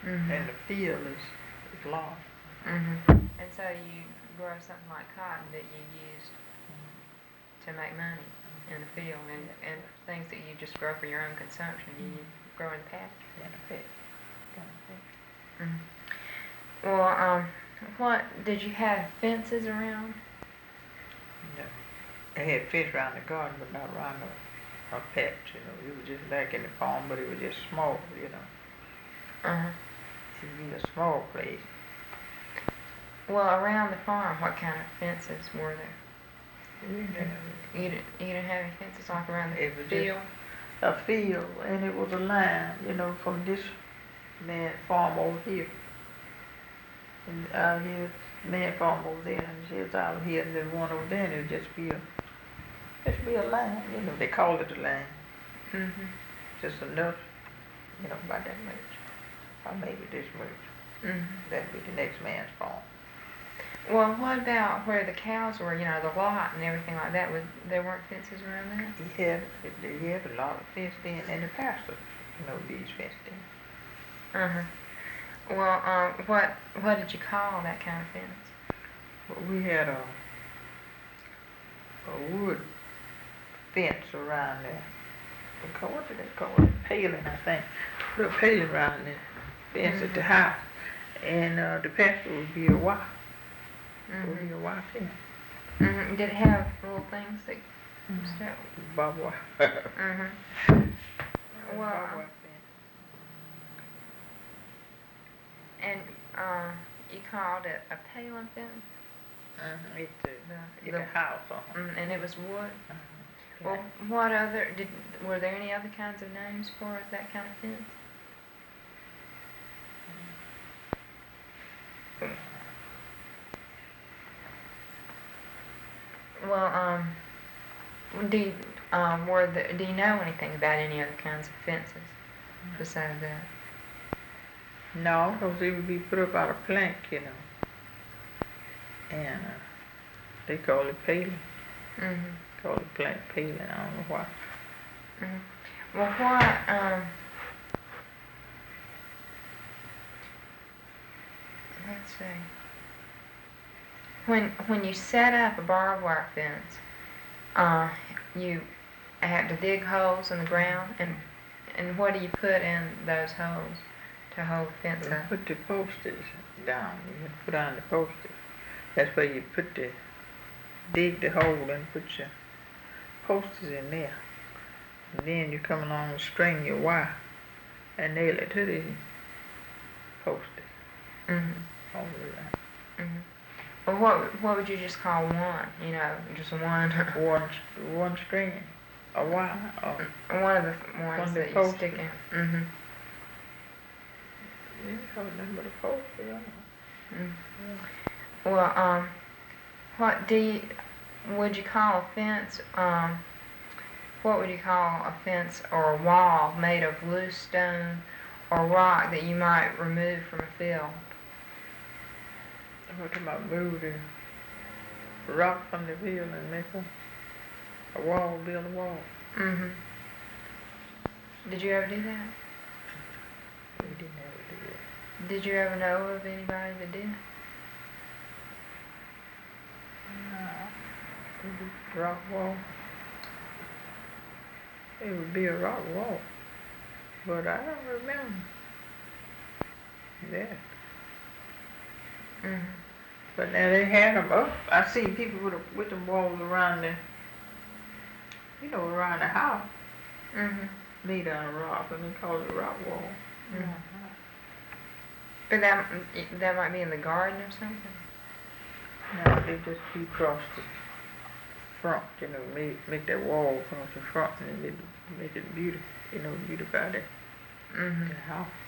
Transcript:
and the field is large. And so you grow something like cotton that you use to make money in the field, and things that you just grow for your own consumption, you grow in the pasture. In the pit. Well, what did you have fences around? No. They had fish around the garden, but not around a patch, It was just back in the farm, but it was just small, It would be a small place. Well, around the farm, what kind of fences were there? You didn't have any fences like around the field? A field, and it was a line, from this man farm over here. And out here, man farm over there, and his out here, and then one over there, and it would just be a line, they called it a line. Just enough, about that much. Or maybe this much. That'd be the next man's farm. Well, what about where the cows were, the lot and everything like that? There weren't fences around that? He had a lot of fenced in, and the pastor, these fenced in. Well, what did you call that kind of fence? Well, we had a wood fence around there. What did they call it? Paling, I think. Put a paling around the fence at the house, and the pastor would be a wire. Would be a wire fence. Did it have little things that stuck? Barbed wire. Well, and you called it a paling fence? It's a house. And it was wood? Well, were there any other kinds of names for that kind of fence? Well, do you know anything about any other kinds of fences besides that? No, because it would be put up out of plank, and they call it paling. Call it plank paling. I don't know why. Well, let's see. When you set up a barbed wire fence, you have to dig holes in the ground, and what do you put in those holes to hold the fence up? Put the posters down. You put on the posters. That's where you dig the hole and put your posters in there. And then you come along and string your wire and nail it to the posters. All the way around. Well, what would you just call one? Just one. one string, a wire. One of the ones that you stick in. You call it nothing but a poster. Well, would you call a fence? What would you call a fence or a wall made of loose stone or rock that you might remove from a field? We're talking about move the rock from the field and make a wall, build a wall. Did you ever do that? We didn't ever do that. Did you ever know of anybody that did? No. Rock wall. It would be a rock wall. But I don't remember that. But now they had them up. I seen people with them walls around around the house. Made out of rock, and they call it a rock wall. But that might be in the garden or something? No, they just be across the front, make that wall across the front, and make it beautiful, beautify the house.